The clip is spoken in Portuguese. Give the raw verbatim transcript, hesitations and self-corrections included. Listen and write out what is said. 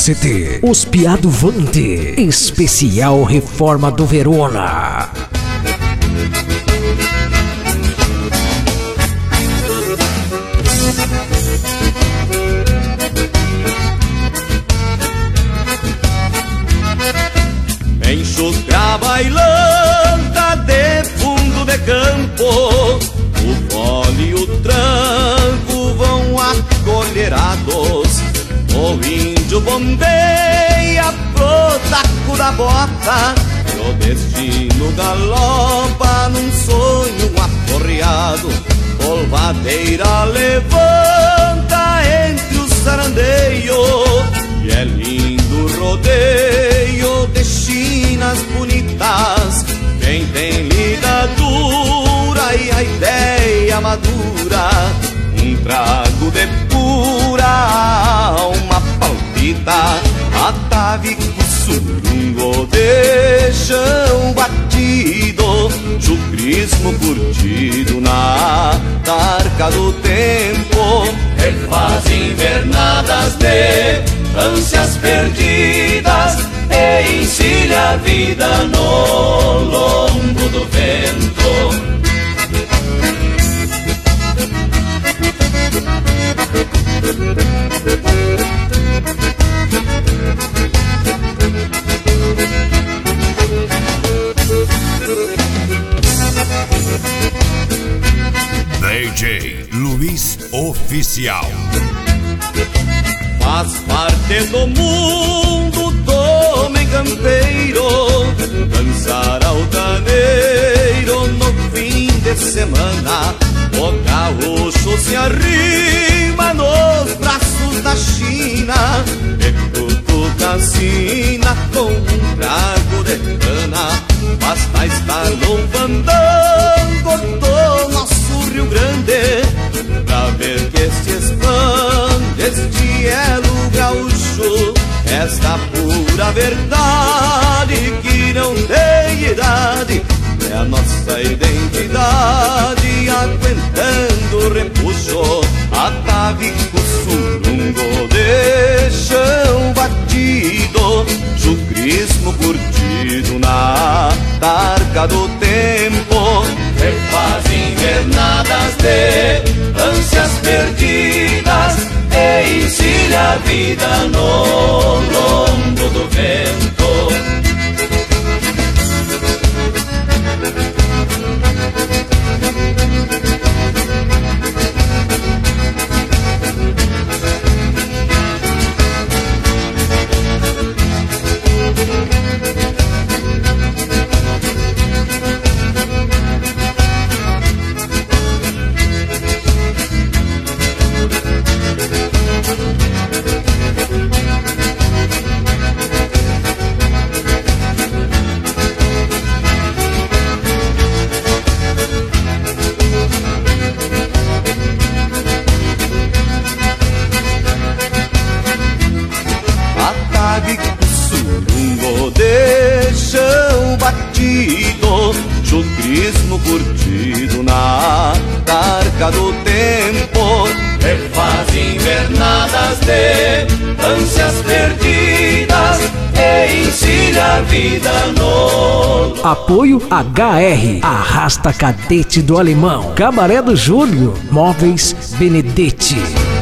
C D, Os Piado Vante, especial Reforma do Verona. Enxutra bailanta de fundo de campo, o fole e o tranco vão acolherados. O índio bombeia pro taco da bota, e o destino galopa num sonho aporreado. Polvadeira levanta entre os sarandeios, e é lindo rodeio de chinas bonitas. Quem tem ligadura e a ideia madura, um trago de pura alma palpita. Atavico surungo de chão batido, chucrismo curtido na tarca do tempo. Refaz invernadas de ânsias perdidas e encilha a vida no lombo do vento. D J Luiz Oficial. Faz parte do mundo do homem campeiro dançar altaneiro no fim de semana. O gaúcho se arrima nos braços da China e cutuca a sina com um trago de cana. Basta estar no fandango do nosso Rio Grande pra ver que se expande este elo gaúcho, esta pura verdade que não tem idade. É a nossa identidade aguentando o repuxo. Atavico surungo de chão batido, chucrismo curtido na tarca do tempo. Refaz invernadas de ânsias perdidas e encilha a vida no lombo do vento. Chucrismo curtido na tarca do tempo. Refaz invernadas de ânsias perdidas e encilha a vida no... Apoio H R, Arrasta Cadete do Alemão, Cabaré do Júlio, Móveis Benedetti.